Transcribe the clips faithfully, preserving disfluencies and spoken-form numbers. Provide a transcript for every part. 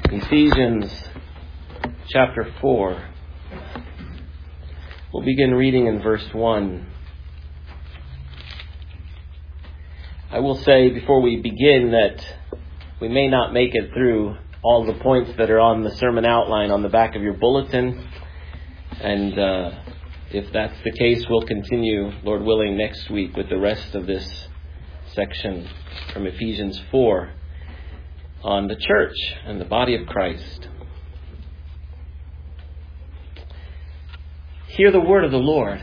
Ephesians chapter four. We'll begin reading in verse one. I will say before we begin that we may not make it through all the points that are on the sermon outline on the back of your bulletin. And uh, if that's the case, we'll continue, Lord willing, next week with the rest of this section from Ephesians four on the church and the body of Christ. Hear the word of the Lord.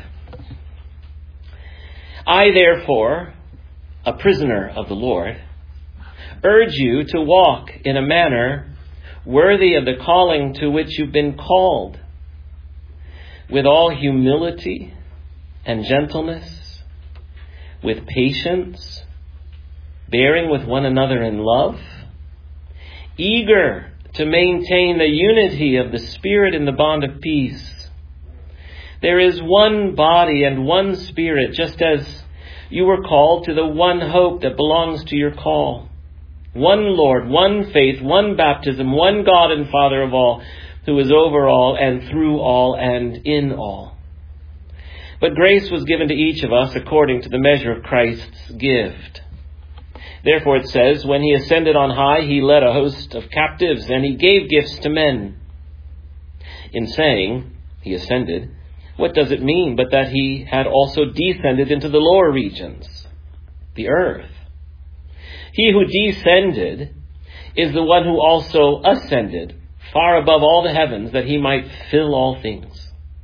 I, therefore, a prisoner of the Lord, urge you to walk in a manner worthy of the calling to which you've been called, with all humility and gentleness, with patience, bearing with one another in love, eager to maintain the unity of the Spirit in the bond of peace. There is one body and one Spirit, just as you were called to the one hope that belongs to your call. One Lord, one faith, one baptism, one God and Father of all, who is over all and through all and in all. But grace was given to each of us according to the measure of Christ's gift. Therefore it says, when he ascended on high, he led a host of captives, and he gave gifts to men. In saying, he ascended, what does it mean but that he had also descended into the lower regions, the earth? He who descended is the one who also ascended far above all the heavens, that he might fill all things.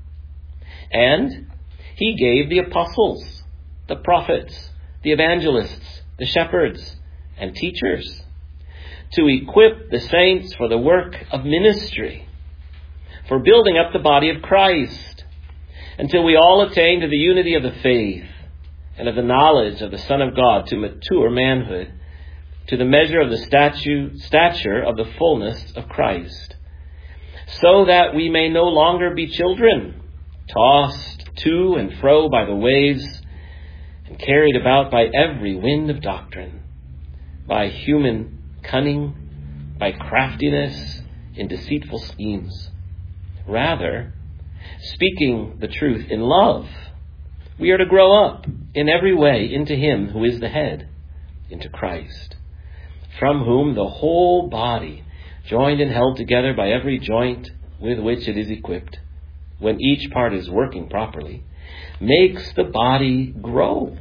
And he gave the apostles, the prophets, the evangelists, the shepherds and teachers, to equip the saints for the work of ministry, for building up the body of Christ, until we all attain to the unity of the faith and of the knowledge of the Son of God, to mature manhood, to the measure of the statue, stature of the fullness of Christ, so that we may no longer be children, tossed to and fro by the waves, and carried about by every wind of doctrine, by human cunning, by craftiness in deceitful schemes. Rather, speaking the truth in love, we are to grow up in every way into him who is the head, into Christ, from whom the whole body, joined and held together by every joint with which it is equipped, when each part is working properly, makes the body grow,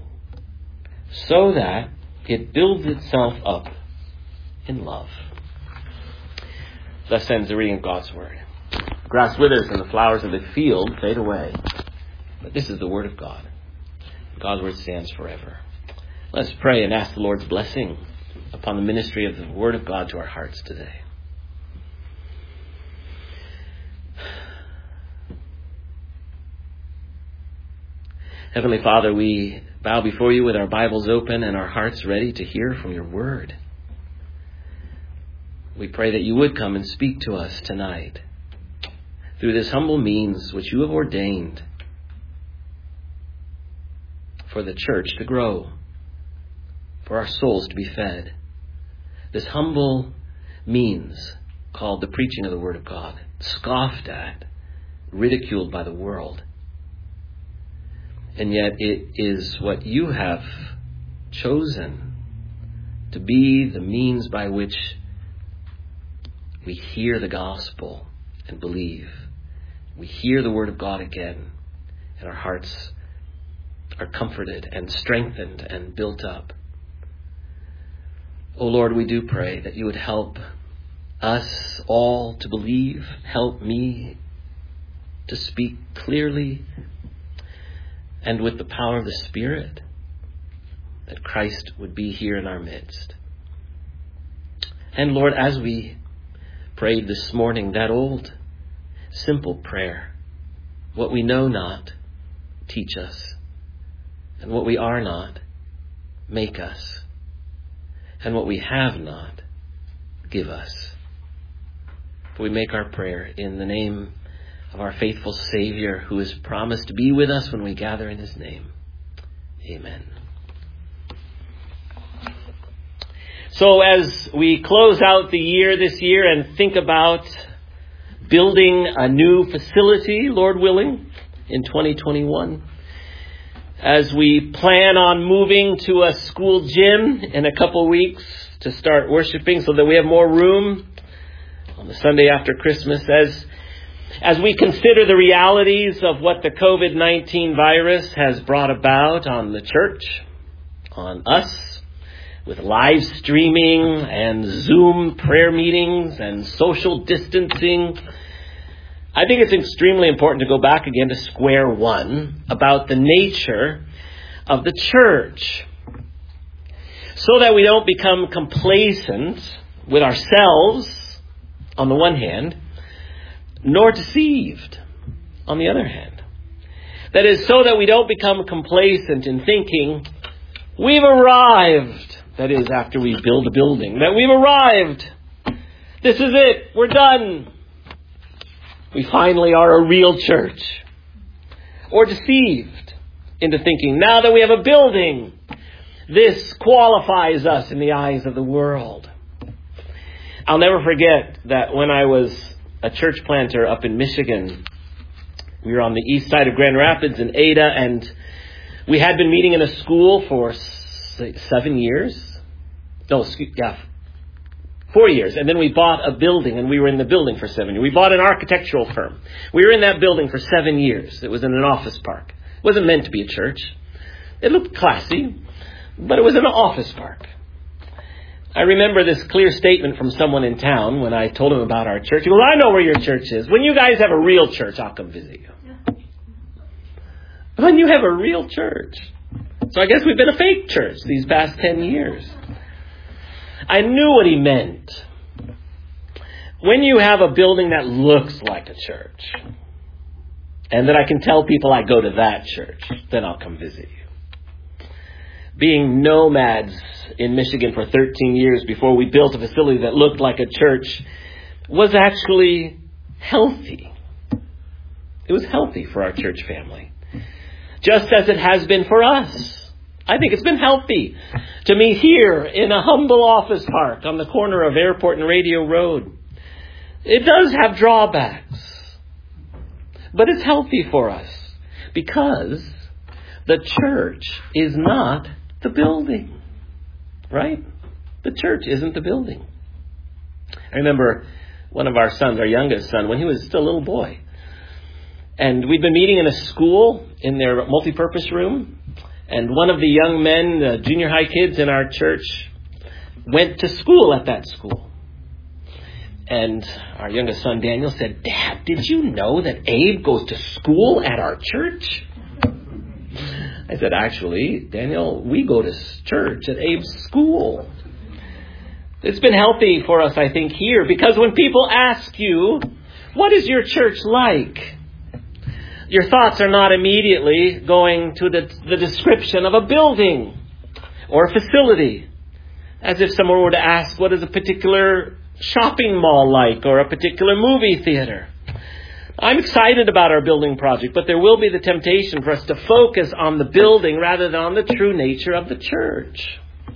so that it builds itself up in love. Thus ends the reading of God's word. The grass withers and the flowers of the field fade away, but this is the word of God. God's word stands forever. Let's pray and ask the Lord's blessing upon the ministry of the word of God to our hearts today. Heavenly Father, we bow before you with our Bibles open and our hearts ready to hear from your word. We pray that you would come and speak to us tonight through this humble means which you have ordained for the church to grow, for our souls to be fed. This humble means called the preaching of the word of God, scoffed at, ridiculed by the world. And yet it is what you have chosen to be the means by which we hear the gospel and believe. We hear the word of God again, and our hearts are comforted and strengthened and built up. Oh Lord, we do pray that you would help us all to believe. Help me to speak clearly and with the power of the Spirit, that Christ would be here in our midst. And Lord, as we prayed this morning, that old simple prayer, what we know not, teach us, and what we are not, make us, and what we have not, give us. For we make our prayer in the name of our faithful Savior, who has promised to be with us when we gather in his name. Amen. So as we close out the year this year and think about building a new facility, Lord willing, in twenty twenty-one, as we plan on moving to a school gym in a couple weeks to start worshiping so that we have more room on the Sunday after Christmas, as as we consider the realities of what the covid nineteen virus has brought about on the church, on us, with live streaming and Zoom prayer meetings and social distancing, I think it's extremely important to go back again to square one about the nature of the church, so that we don't become complacent with ourselves on the one hand, nor deceived on the other hand. That is, so that we don't become complacent in thinking we've arrived. That is, after we build a building, that we've arrived. This is it. We're done. We finally are a real church. Or deceived into thinking, now that we have a building, this qualifies us in the eyes of the world. I'll never forget that when I was a church planter up in Michigan, we were on the east side of Grand Rapids in Ada, and we had been meeting in a school for seven years. No, excuse, yeah, four years. And then we bought a building, and we were in the building for seven years. We bought an architectural firm. We were in that building for seven years. It was in an office park. It wasn't meant to be a church. It looked classy, but it was an office park. I remember this clear statement from someone in town when I told him about our church. He goes, I know where your church is. When you guys have a real church, I'll come visit you. When you have a real church. So I guess we've been a fake church these past ten years. I knew what he meant. When you have a building that looks like a church, and that I can tell people I go to that church, then I'll come visit you. Being nomads in Michigan for thirteen years before we built a facility that looked like a church was actually healthy. It was healthy for our church family. Just as it has been for us. I think it's been healthy to meet here in a humble office park on the corner of Airport and Radio Road. It does have drawbacks, but it's healthy for us because the church is not the building, right? The church isn't the building. I remember one of our sons, our youngest son, when he was still a little boy, and we'd been meeting in a school in their multipurpose room. And one of the young men, the junior high kids in our church, went to school at that school. And our youngest son, Daniel, said, Dad, did you know that Abe goes to school at our church? I said, actually, Daniel, we go to church at Abe's school. It's been healthy for us, I think, here, because when people ask you, what is your church like? Your thoughts are not immediately going to the, the description of a building or a facility, as if someone were to ask, what is a particular shopping mall like or a particular movie theater? I'm excited about our building project, but there will be the temptation for us to focus on the building rather than on the true nature of the church.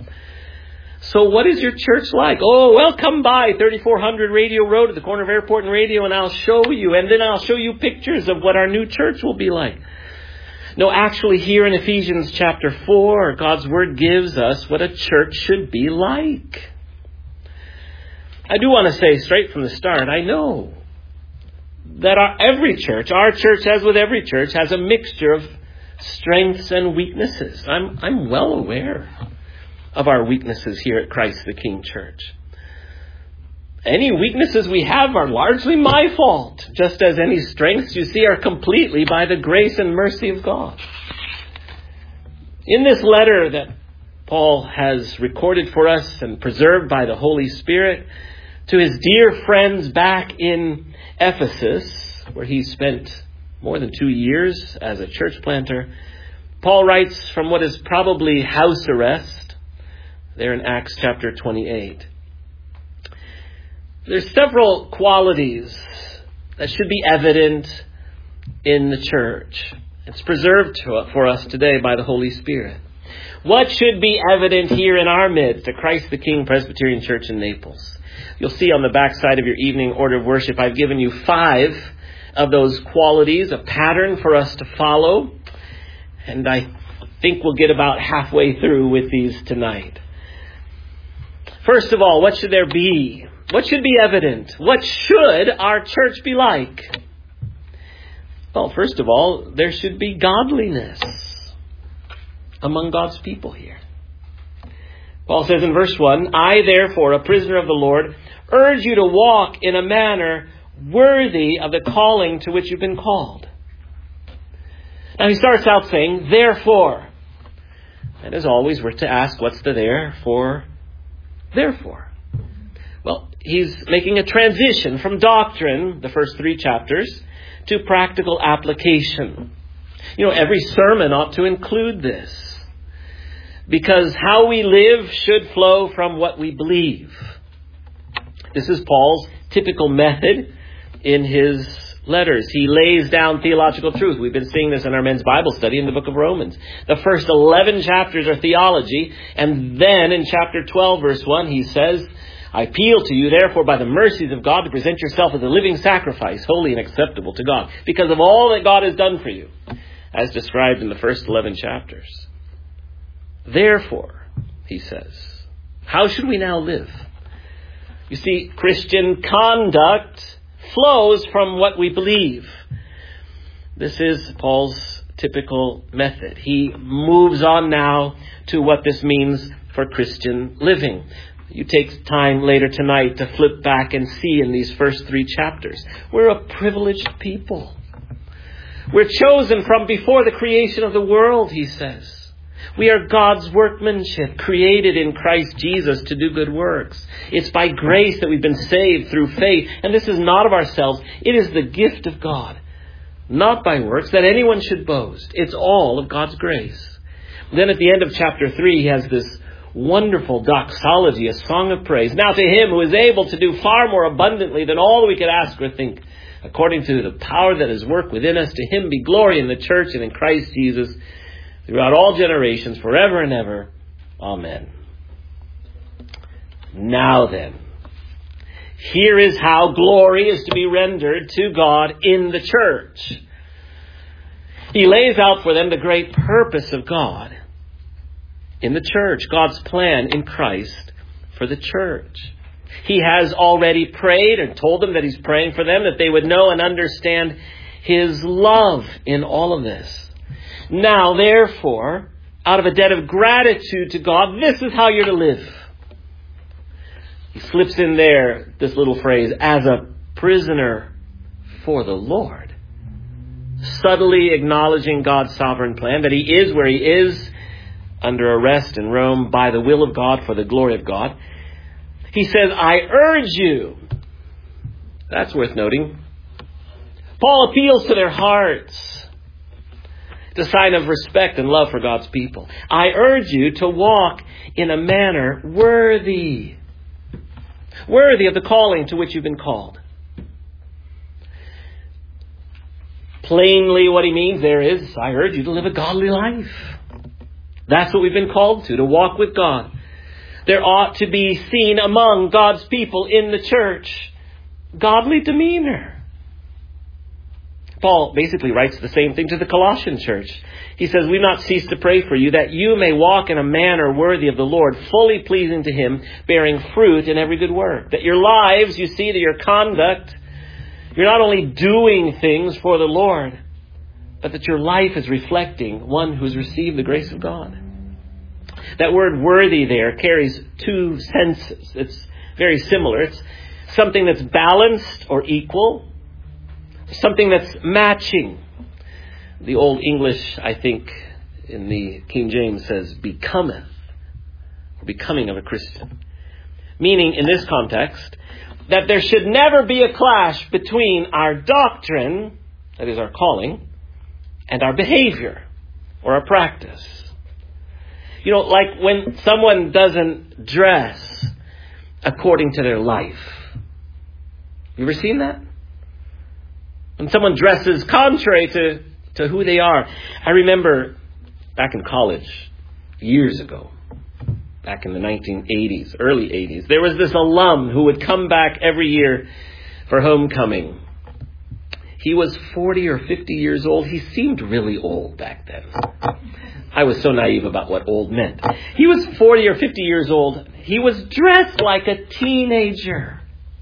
So what is your church like? Oh, well, come by thirty-four hundred Radio Road at the corner of Airport and Radio, and I'll show you. And then I'll show you pictures of what our new church will be like. No, actually here in Ephesians chapter four, God's Word gives us what a church should be like. I do want to say straight from the start, I know that our, every church, our church as with every church, has a mixture of strengths and weaknesses. I'm, I'm well aware of our weaknesses here at Christ the King Church. Any weaknesses we have are largely my fault, just as any strengths you see are completely by the grace and mercy of God. In this letter that Paul has recorded for us and preserved by the Holy Spirit to his dear friends back in Ephesus, where he spent more than two years as a church planter, Paul writes from what is probably house arrest, there in Acts chapter twenty-eight. There's several qualities that should be evident in the church. It's preserved for us today by the Holy Spirit. What should be evident here in our midst at Christ the King Presbyterian Church in Naples? You'll see on the back side of your evening order of worship, I've given you five of those qualities, a pattern for us to follow. And I think we'll get about halfway through with these tonight. First of all, what should there be? What should be evident? What should our church be like? Well, first of all, there should be godliness among God's people here. Paul says in verse one, I therefore, a prisoner of the Lord, urge you to walk in a manner worthy of the calling to which you've been called. Now he starts out saying, therefore. And as always, we're to ask, what's the therefore? Therefore. Well, he's making a transition from doctrine, the first three chapters, to practical application. You know, every sermon ought to include this. Because how we live should flow from what we believe. This is Paul's typical method in his letters. He lays down theological truth. We've been seeing this in our men's Bible study in the book of Romans. The first eleven chapters are theology. And then in chapter twelve, verse one, he says, I appeal to you, therefore, by the mercies of God, to present yourself as a living sacrifice, holy and acceptable to God, because of all that God has done for you, as described in the first eleven chapters. Therefore, he says, how should we now live? You see, Christian conduct flows from what we believe. This is Paul's typical method. He moves on now to what this means for Christian living. You take time later tonight to flip back and see in these first three chapters. We're a privileged people. We're chosen from before the creation of the world, he says. We are God's workmanship, created in Christ Jesus to do good works. It's by grace that we've been saved through faith. And this is not of ourselves. It is the gift of God, not by works, that anyone should boast. It's all of God's grace. Then at the end of chapter three, he has this wonderful doxology, a song of praise. Now to him who is able to do far more abundantly than all we could ask or think, according to the power that is worked within us, to him be glory in the church and in Christ Jesus, throughout all generations, forever and ever. Amen. Now then, here is how glory is to be rendered to God in the church. He lays out for them the great purpose of God in the church, God's plan in Christ for the church. He has already prayed and told them that he's praying for them, that they would know and understand his love in all of this. Now, therefore, out of a debt of gratitude to God, this is how you're to live. He slips in there this little phrase, as a prisoner for the Lord. Subtly acknowledging God's sovereign plan, that he is where he is, under arrest in Rome by the will of God for the glory of God. He says, I urge you. That's worth noting. Paul appeals to their hearts. It's a sign of respect and love for God's people. I urge you to walk in a manner worthy. Worthy of the calling to which you've been called. Plainly what he means there is, I urge you to live a godly life. That's what we've been called to, to walk with God. There ought to be seen among God's people in the church godly demeanor. Paul basically writes the same thing to the Colossian church. He says, we've not ceased to pray for you, that you may walk in a manner worthy of the Lord, fully pleasing to him, bearing fruit in every good work. That your lives, you see, that your conduct, you're not only doing things for the Lord, but that your life is reflecting one who's received the grace of God. That word worthy there carries two senses. It's very similar. It's something that's balanced or equal. Something that's matching. The Old English, I think, in the King James says, becometh, or becoming of a Christian. Meaning, in this context, that there should never be a clash between our doctrine, that is our calling, and our behavior, or our practice. You know, like when someone doesn't dress according to their life. You ever seen that? When someone dresses contrary to, to who they are. I remember back in college, years ago, back in the nineteen eighties, early eighties, there was this alum who would come back every year for homecoming. He was forty or fifty years old. He seemed really old back then. I was so naive about what old meant. He was forty or fifty years old. He was dressed like a teenager.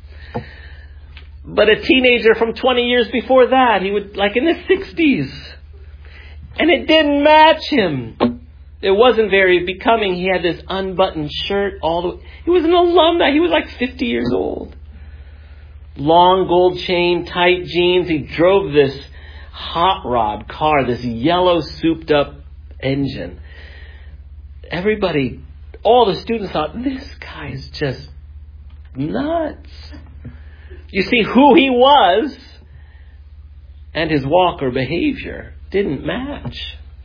But a teenager from twenty years before that, he would, like in his sixties. And it didn't match him. It wasn't very becoming. He had this unbuttoned shirt all the way. He was an alumni. He was like fifty years old. Long gold chain, tight jeans. He drove this hot rod car, this yellow souped up engine. Everybody, all the students thought, this guy is just nuts. You see, who he was and his walk or behavior didn't match.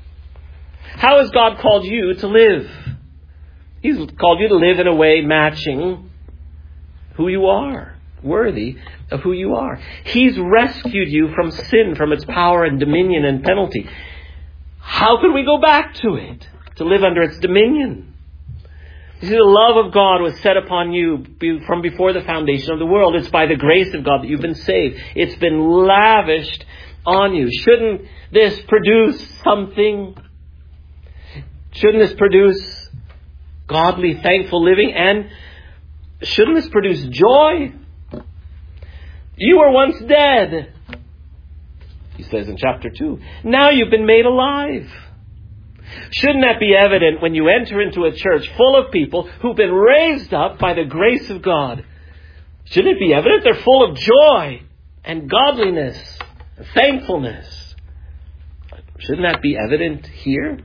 How has God called you to live? He's called you to live in a way matching who you are, worthy of who you are. He's rescued you from sin, from its power and dominion and penalty. How can we go back to it, to live under its dominion? You see, the love of God was set upon you from before the foundation of the world. It's by the grace of God that you've been saved. It's been lavished on you. Shouldn't this produce something? Shouldn't this produce godly, thankful living? And shouldn't this produce joy? You were once dead, he says in chapter two. Now you've been made alive. Shouldn't that be evident when you enter into a church full of people who've been raised up by the grace of God? Shouldn't it be evident they're full of joy and godliness and thankfulness? Shouldn't that be evident here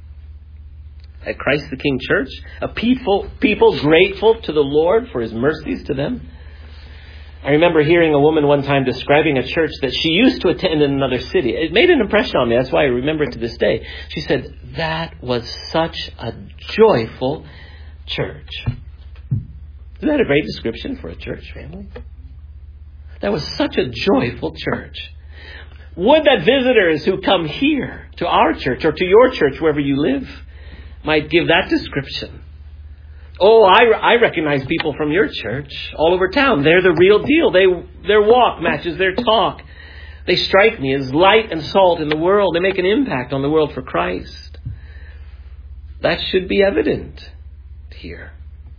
at Christ the King Church? A people, people grateful to the Lord for his mercies to them. I remember hearing a woman one time describing a church that she used to attend in another city. It made an impression on me. That's why I remember it to this day. She said, that was such a joyful church. Isn't that a great description for a church family? That was such a joyful church. Would that visitors who come here to our church or to your church, wherever you live, might give that description. Oh, I, I recognize people from your church all over town. They're the real deal. They Their walk matches their talk. They strike me as light and salt in the world. They make an impact on the world for Christ. That should be evident here.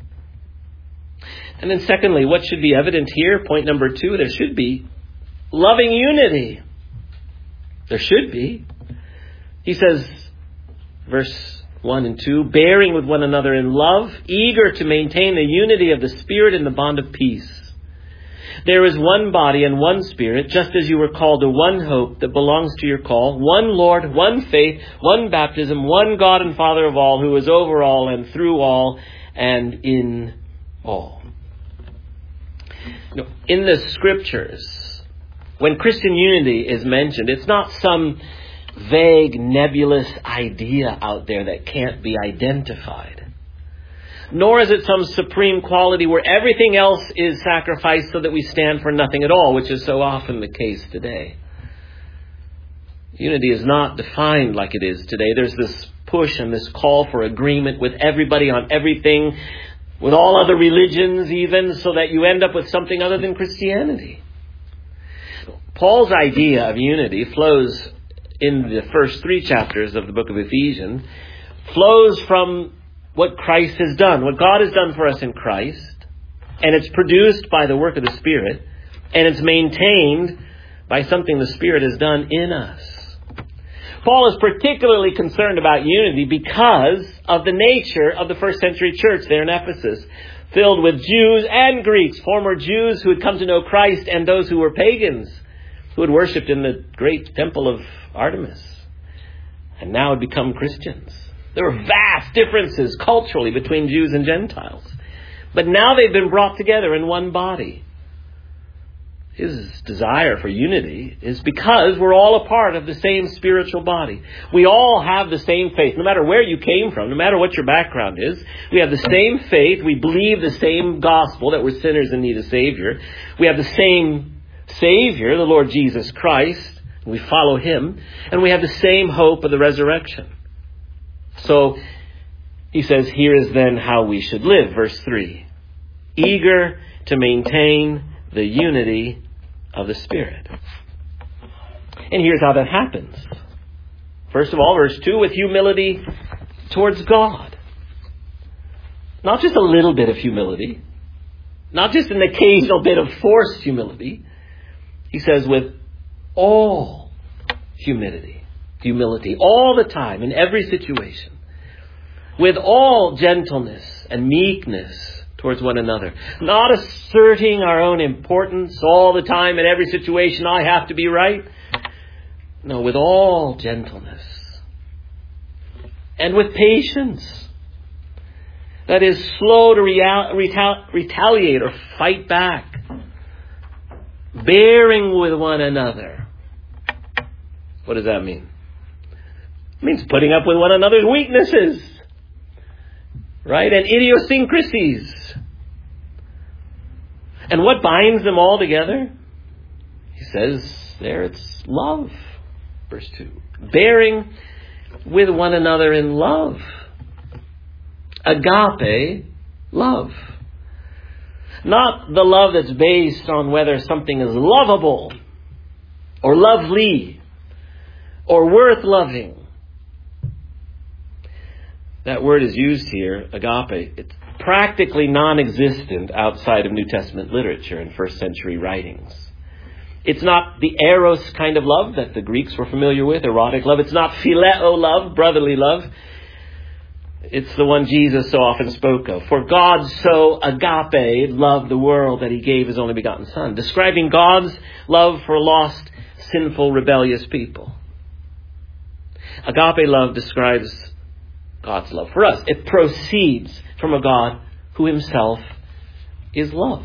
And then secondly, what should be evident here? Point number two, there should be loving unity. There should be. He says, verse one and two, bearing with one another in love, eager to maintain the unity of the Spirit in the bond of peace. There is one body and one Spirit, just as you were called to one hope that belongs to your call, one Lord, one faith, one baptism, one God and Father of all, who is over all and through all and in all. You know, in the Scriptures, when Christian unity is mentioned, it's not some vague, nebulous idea out there that can't be identified. Nor is it some supreme quality where everything else is sacrificed so that we stand for nothing at all, which is so often the case today. Unity is not defined like it is today. There's this push and this call for agreement with everybody on everything, with all other religions even, so that you end up with something other than Christianity. Paul's idea of unity flows in the first three chapters of the book of Ephesians, flows from what Christ has done, what God has done for us in Christ, and it's produced by the work of the Spirit, and it's maintained by something the Spirit has done in us. Paul is particularly concerned about unity because of the nature of the first century church there in Ephesus, filled with Jews and Greeks, former Jews who had come to know Christ and those who were pagans, who had worshipped in the great temple of Artemis and now had become Christians. There were vast differences culturally between Jews and Gentiles. But now they've been brought together in one body. His desire for unity is because we're all a part of the same spiritual body. We all have the same faith, no matter where you came from, no matter what your background is. We have the same faith. We believe the same gospel, that we're sinners in need of Savior. We have the same Savior, the Lord Jesus Christ. We follow Him. And we have the same hope of the resurrection. So he says, here is then how we should live. Verse three. Eager to maintain the unity of the Spirit. And here's how that happens. First of all, verse two, with humility towards God. Not just a little bit of humility. Not just an occasional bit of forced humility. He says with all humility. Humility. All the time, in every situation. With all gentleness and meekness towards one another. Not asserting our own importance all the time in every situation. I have to be right. No, with all gentleness. And with patience. That is slow to real, retal, retaliate or fight back. Bearing with one another. What does that mean? It means putting up with one another's weaknesses. Right? And idiosyncrasies. And what binds them all together? He says there it's love. Verse two. Bearing with one another in love. Agape love. Not the love that's based on whether something is lovable or lovely or worth loving. That word is used here, agape. It's practically non-existent outside of New Testament literature and first century writings. It's not the eros kind of love that the Greeks were familiar with, erotic love. It's not phileo love, brotherly love. It's the one Jesus so often spoke of. For God so agape loved the world that he gave his only begotten Son. Describing God's love for lost, sinful, rebellious people. Agape love describes God's love for us. It proceeds from a God who himself is love.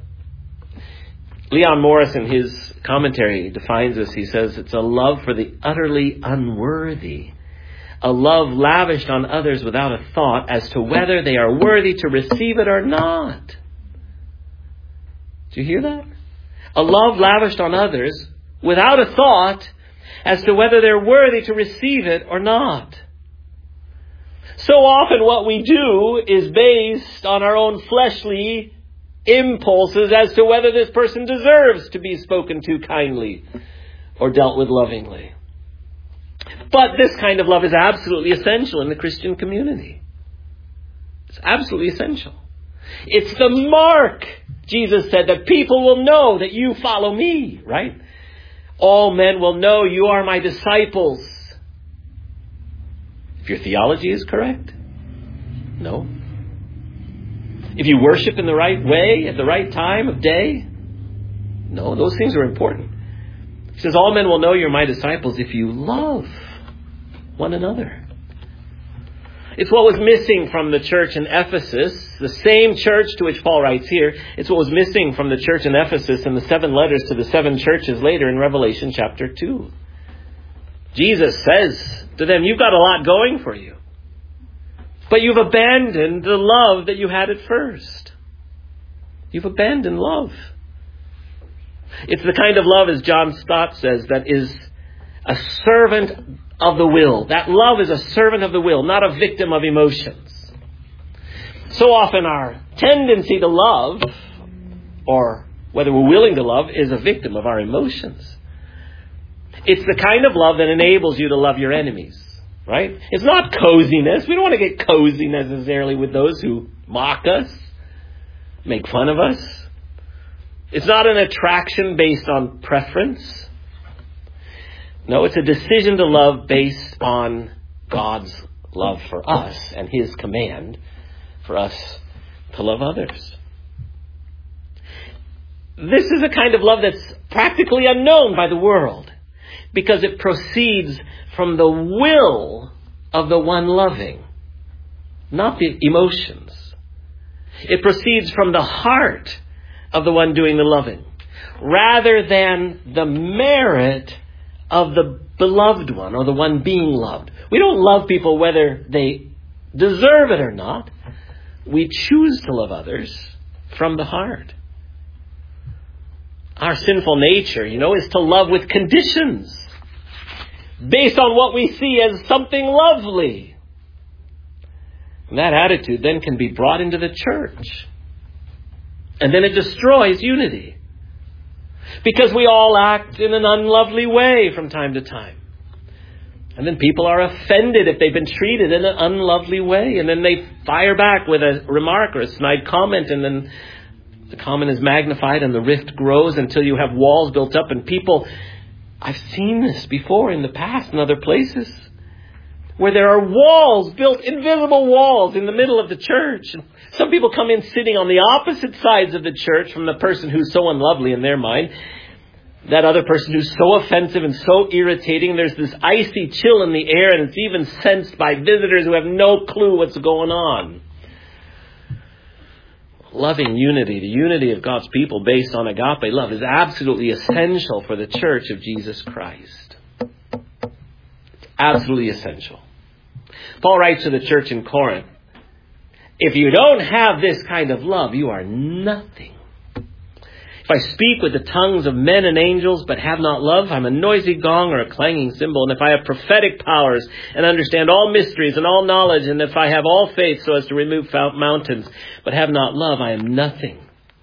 Leon Morris in his commentary defines this. He says it's a love for the utterly unworthy. A love lavished on others without a thought as to whether they are worthy to receive it or not. Do you hear that? A love lavished on others without a thought as to whether they're worthy to receive it or not. So often what we do is based on our own fleshly impulses as to whether this person deserves to be spoken to kindly or dealt with lovingly. But this kind of love is absolutely essential in the Christian community. It's absolutely essential. It's the mark, Jesus said, that people will know that you follow me, right? All men will know you are my disciples. If your theology is correct? No. If you worship in the right way, at the right time of day? No, those things are important. He says, all men will know you're my disciples if you love one another. It's what was missing from the church in Ephesus, the same church to which Paul writes here. It's what was missing from the church in Ephesus in the seven letters to the seven churches later in Revelation chapter two. Jesus says to them, you've got a lot going for you, but you've abandoned the love that you had at first. You've abandoned love. It's the kind of love, as John Stott says, that is a servant of the will. That love is a servant of the will, not a victim of emotions. So often our tendency to love, or whether we're willing to love, is a victim of our emotions. It's the kind of love that enables you to love your enemies, right? It's not coziness. We don't want to get cozy necessarily with those who mock us, make fun of us. It's not an attraction based on preference. No, it's a decision to love based on God's love for us and his command for us to love others. This is a kind of love that's practically unknown by the world because it proceeds from the will of the one loving, not the emotions. It proceeds from the heart of the one doing the loving, rather than the merit of the beloved one or the one being loved. We don't love people whether they deserve it or not. We choose to love others from the heart. Our sinful nature, you know, is to love with conditions based on what we see as something lovely. And that attitude then can be brought into the church. And then it destroys unity. Because we all act in an unlovely way from time to time. And then people are offended if they've been treated in an unlovely way. And then they fire back with a remark or a snide comment. And then the comment is magnified and the rift grows until you have walls built up. And people, I've seen this before in the past in other places, where there are walls built, invisible walls in the middle of the church. And some people come in sitting on the opposite sides of the church from the person who's so unlovely in their mind. That other person who's so offensive and so irritating. There's this icy chill in the air, and it's even sensed by visitors who have no clue what's going on. Loving unity, the unity of God's people based on agape love, is absolutely essential for the church of Jesus Christ. Absolutely essential. Paul writes to the church in Corinth, if you don't have this kind of love, you are nothing. If I speak with the tongues of men and angels but have not love, I'm a noisy gong or a clanging cymbal. And if I have prophetic powers and understand all mysteries and all knowledge, and if I have all faith so as to remove mountains but have not love, I am nothing.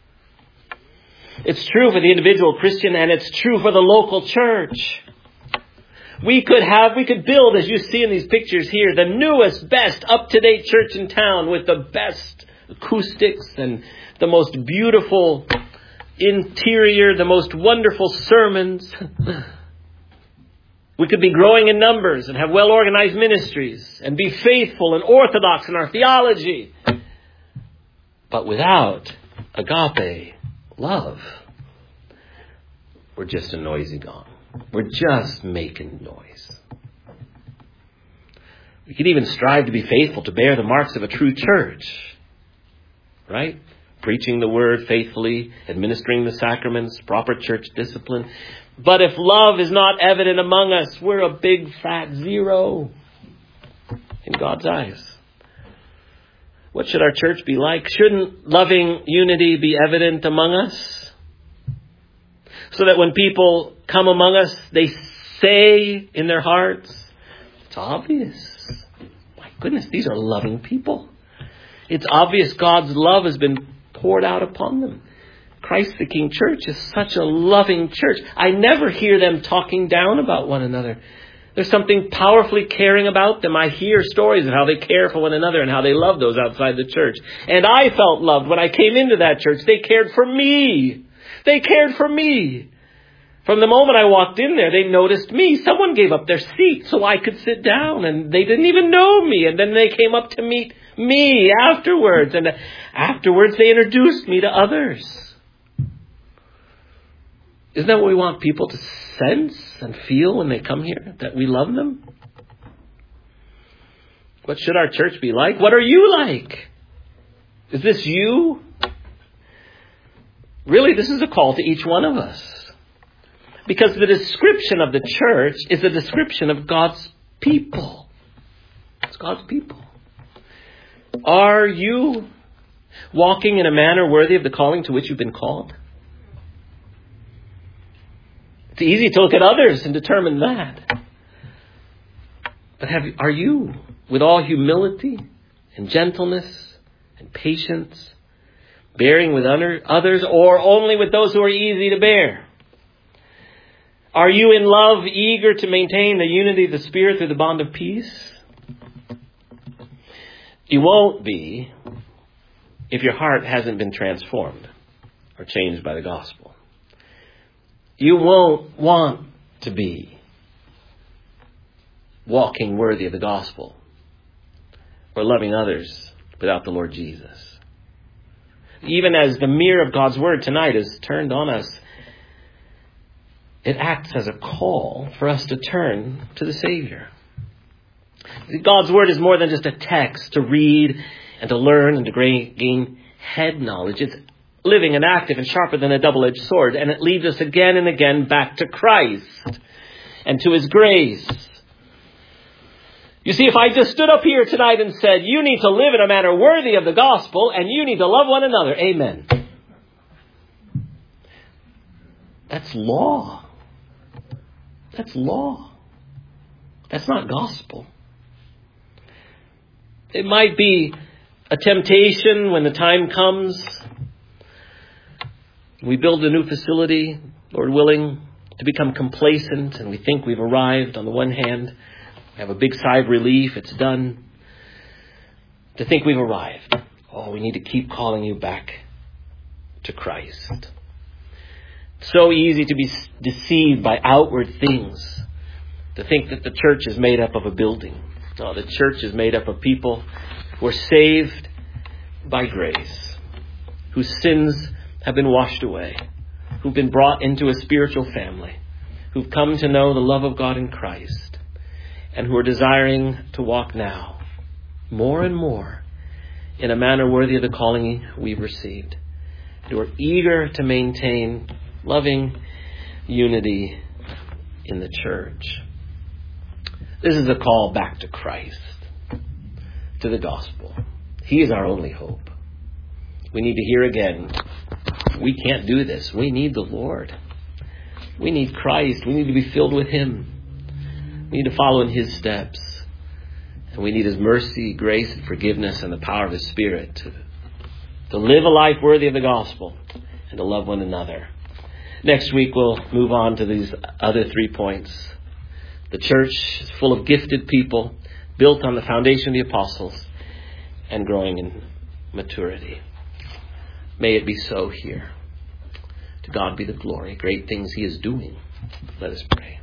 It's true for the individual Christian, and it's true for the local church. We could have, we could build, as you see in these pictures here, the newest, best, up-to-date church in town with the best acoustics and the most beautiful interior, the most wonderful sermons. We could be growing in numbers and have well-organized ministries and be faithful and orthodox in our theology. But without agape love, we're just a noisy gong. We're just making noise. We can even strive to be faithful, to bear the marks of a true church. Right? Preaching the word faithfully, administering the sacraments, proper church discipline. But if love is not evident among us, we're a big fat zero in God's eyes. What should our church be like? Shouldn't loving unity be evident among us? So that when people come among us, they say in their hearts, it's obvious. My goodness, these are loving people. It's obvious God's love has been poured out upon them. Christ the King Church is such a loving church. I never hear them talking down about one another. There's something powerfully caring about them. I hear stories of how they care for one another and how they love those outside the church. And I felt loved when I came into that church. They cared for me. They cared for me. From the moment I walked in there, they noticed me. Someone gave up their seat so I could sit down, and they didn't even know me. And then they came up to meet me afterwards. And afterwards, they introduced me to others. Isn't that what we want people to sense and feel when they come here? That we love them? What should our church be like? What are you like? Is this you? Really, this is a call to each one of us. Because the description of the church is a description of God's people. It's God's people. Are you walking in a manner worthy of the calling to which you've been called? It's easy to look at others and determine that. But have, are you, with all humility and gentleness and patience, bearing with others, or only with those who are easy to bear? Are you in love, eager to maintain the unity of the Spirit through the bond of peace? You won't be if your heart hasn't been transformed or changed by the gospel. You won't want to be walking worthy of the gospel or loving others without the Lord Jesus. Even as the mirror of God's word tonight is turned on us, it acts as a call for us to turn to the Savior. God's word is more than just a text to read and to learn and to gain head knowledge. It's living and active and sharper than a double-edged sword. And it leads us again and again back to Christ and to His grace. You see, if I just stood up here tonight and said, you need to live in a manner worthy of the gospel and you need to love one another. Amen. That's law. That's law. That's not gospel. It might be a temptation when the time comes. We build a new facility, Lord willing, to become complacent, and we think we've arrived on the one hand. We have a big sigh of relief, it's done. To think we've arrived. Oh, we need to keep calling you back to Christ. It's so easy to be deceived by outward things. To think that the church is made up of a building. No, the church is made up of people who are saved by grace, whose sins have been washed away, who've been brought into a spiritual family, who've come to know the love of God in Christ, and who are desiring to walk now more and more in a manner worthy of the calling we've received, who are eager to maintain loving unity in the church. This is a call back to Christ, to the gospel. He is our only hope. We need to hear again, we can't do this. We need the Lord. We need Christ. We need to be filled with Him. We need to follow in His steps. And we need His mercy, grace, and forgiveness, and the power of His Spirit to, to live a life worthy of the gospel and to love one another. Next week we'll move on to these other three points. The church is full of gifted people, built on the foundation of the apostles, and growing in maturity. May it be so here. To God be the glory. Great things He is doing. Let us pray.